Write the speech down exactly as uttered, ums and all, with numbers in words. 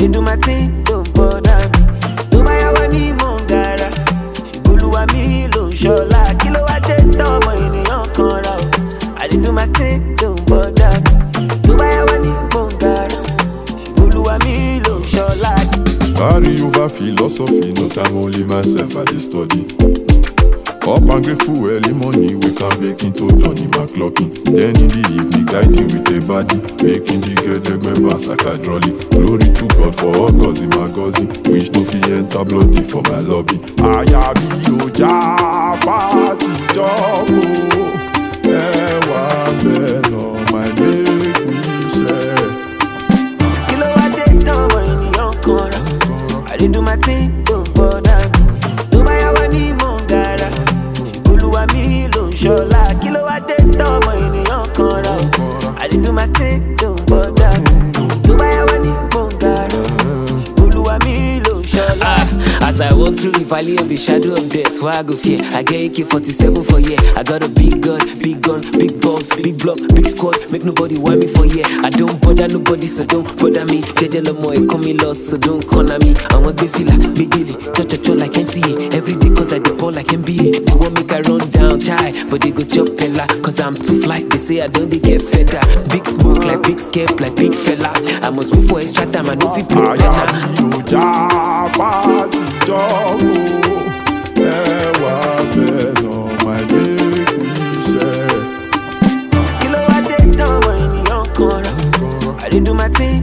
dey do my thing, don't bother me. Tó bá yá wá ní Mongara, Olúwa mi ló ń ṣọlá. Kí ló wá dé tọ́mọ ènìyàn kan ra o? I dey do my thing, don't bother me. Tó bá yá wá ní Mongara, Olúwa mi ló ń ṣọlá. Carry over philosophy, no time only myself I dey study. Up and grateful early morning, we can make into Johnny McLaughlin. Then in the evening, guiding with a body, making the girl take my bass like a trolley. Glory to God for all cause in my cousin, which no fi enter bloody for my lobby. Ayabi oja pasi joko, ewa beno my make me share. Kilo wa dey tọ́mọ ènìyàn kan ra. I dey do my thing, don't bother me. Tó bá yá wá ní Mongara, Olúwa mi ló ń ṣọlá. Kí ló wá dé tọ́mọ ènìyàn kan ra o? I dey do my thing, don't bother me. Tó bá yá wá ní Mongara, Olúwa mi ló ń ṣọlá. As I walk through the valley of the shadow of death, why I go fear? I get A K forty-seven for yeah. I got a big gun, big gun, big balls, big block, big squad. Make nobody want me for yeah. I don't bother nobody, so don't bother me. Jeje lomo, it call me lost, so don't corner me. I want big filler, big gilly, cho cho cho like N C A. Every day cause I dey ball like N B A. They want make I run down, chai, but they go chop pella. Cause I'm too fly, they say I don't they get fed up. Big smoke like big scape, like big fella. I must wait for extra time, I know if you play better. Ayabi oja pasi joko, ewa beno my make me share. Kí ló wá dé tọ́mọ ènìyàn kan ra? I dey do my thing,